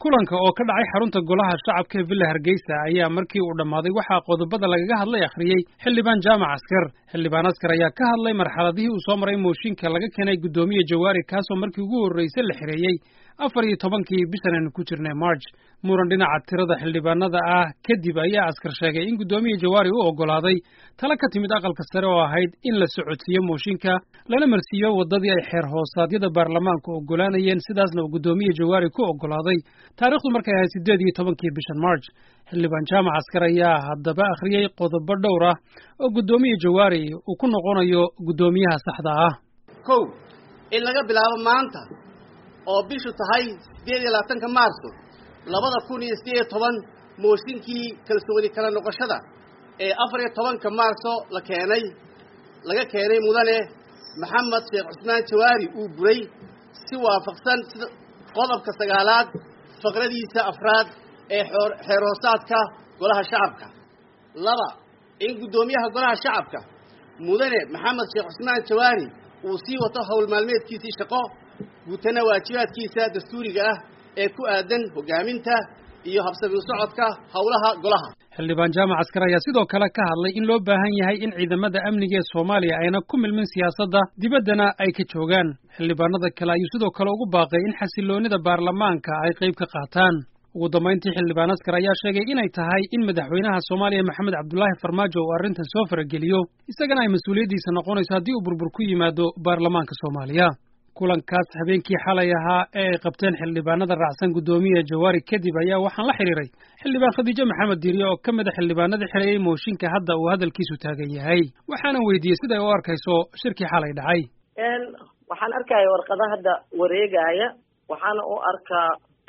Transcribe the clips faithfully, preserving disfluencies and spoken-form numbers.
kulanka oo ka dhacay xarunta golaha shacabka ee Villa Hargeysa ayaa markii uu dhamaaday waxaa qodobada lagaga hadlay akhriyay xildhibaan Jaamac Askar xildhibaan Askar ayaa ka hadlay marxaladihii uu soo maray mooshinka laga keenay gudoomiye Jawaari kaasoo markii ugu horeysay la xireeyay afar iyo tobankii bishan aan ku jirnay March muran dhinaca tirada xildhibaanada ah kadib ayaa Askar sheegay in gudoomiye Jawaari uu ogolaaday tala ka timid aqalka sare oo ahayd in la socodsiiyo mooshinka lana marsiiyo wadadii ay xeer hoosaadyada baarlamaanka ogolaanayeen sidaasna uu gudoomiye Jawaari ku ogolaaday taariikhdu markay ahayd sideed iyo tobankii bishan March xildhibaan Jaamac Askar ayaa haddaba akhriyay qodobo dhowr ah oo gudoomiye Jawaari uu ku noqonayo gudoomiyaha saxda ah kow in laga bilaabo maanta oo bishu tahay sideed iyo labaatanka Maarso labada kun iyo sideed iyo toban mooshinkii kalsooni kala noqoshada ee afar iyo tobanka Maarso la keenay laga keenay mudane Maxamed Sheekh Cusmaan Jawaari uu buray si waafaqsan qodobka sagaalaad faqradiisa afraad ee xeer hoosaadka golaha shacabka laba in gudoomiyaha golaha shacabka mudane Maxamed Sheekh Cusmaan Jawaari uu sii wato hawl maalmeedkiisii shaqo gutana waajibaadkiisa dastuuriga ah ee ku aadan hogaaminta iyo habsami u socodka hawlaha golaha xildhibaan Jaamac Askar ayaa sidoo kale ka hadlay in loo baahan yahay in ciidamada amniga ee Soomaaliya ayna ku milmin siyaasadda dibaddana ay ka joogaan xildhibaanada kale ayuu sidoo kale ugu baaqay in xasiloonida baarlamaanka ay qayb ka qaataan ugu dambeyntii xildhibaan Askar ayaa sheegay inay tahay in madaxweynaha Soomaaliya Maxamed Cabdullaahi Farmaajo uu arrintan soo farageliyo isagana ay mas'uuliyadiisa noqonayso haddii uu burbur ku yimaado baarlamaanka Soomaaliya kulankaas habeenkii xalay ahaa ee ay qabteen xildhibaanada raacsan gudoomiye Jawaari kadib ayaa waxaan la xiriiray xildhibaan Khadiija Maxamed Diiriye oo ka mid ah xildhibaanada xireeyay mooshinka hadda uu hadalkiisu taagan yahay waxaana weydiiyey sida ay u arkayso shirkii xalay dhacay een waxaan arkay warqada hadda wareegaya waxaana u arkaa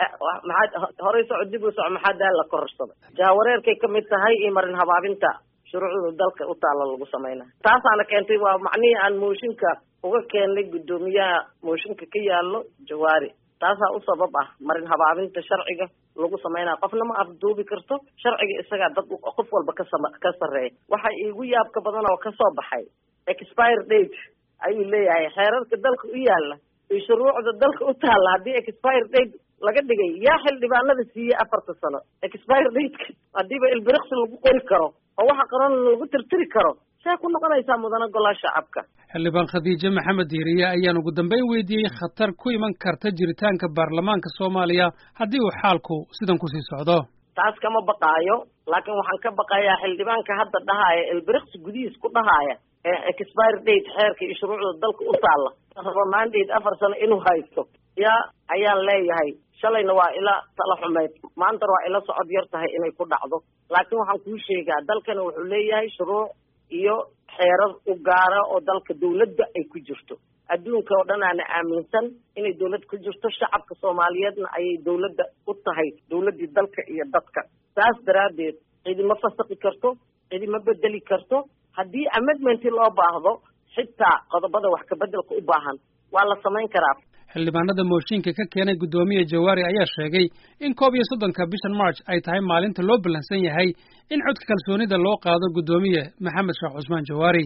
maxaa horey soo dib u soo maxaa la kororsaday jaawareerkay ka mid tahay in marin habaabinta shuruucda dalka u taala lagu sameeyna taasaana keentay waa macnihi aan mooshinka uga keenay gudoomiyaha mooshinka ka yaalo Jawaari taasaa u sabab ah marin habaabinta sharciga lagu sameeyna qofna ma afduubi karto sharciga isaga dad qof walba ka ka sareey waxa iigu yaabka badan oo ka soo baxay expire date ayuu leeyahay xeerarka dalka u yaala iyo shuruucda dalka u taala hadii expire date laga dhigay yaa xildhibaanada siiyay afarta sano expire date hadiiba ilbiriqsi lagu qori karo oo waxa qaran lagu tirtiri karo say ku noqonaysaa mudana golaha shacabka xildhibaan Khadiija Maxamed Diiriye ayaan ugu dambeyn weydiiyey khatar ku iman karta jiritaanka baarlamaanka Soomaaliya haddii uu xaalku sidan ku sii socdo taas kama baqaayo laakiin waxaan ka baqayaa xildhibaanka hadda dhahaaya ilbiriqsi gudihiis ku dhahaaya ee expire date xeerka iyo shuruucda dalka u taala rabo mandate afar sano inuu haysto yaa ayaan leeyahay shalayna waa ila tala xumeed maanta waa ila socod yar tahay inay ku dhacdo laakiin waxaan kuu sheegaa dalkana wuxuu leeyahay shuruuc iyo xeerar u gaara oo dalka dawladda ay ku jirto adduunka oo dhan aan aaminsan inay dawlad ku jirto shacabka Soomaaliyeedna ayay dawladda u tahay dawladii dalka iyo dadka taas daraadeed cidima fasaqi karto cidima bedeli karto haddii amendment loo baahdo xitaa qodobada wax ka bedelka u baahan waa la samayn karaa xildhibaanada mooshinka ka keenay gudoomiye Jawaari ayaa sheegay in koob iyo soddonka bishan March ay tahay maalinta loo ballansan yahay in codka kalsoonida loo qaado gudoomiye Maxamed Sheekh Cusmaan Jawaari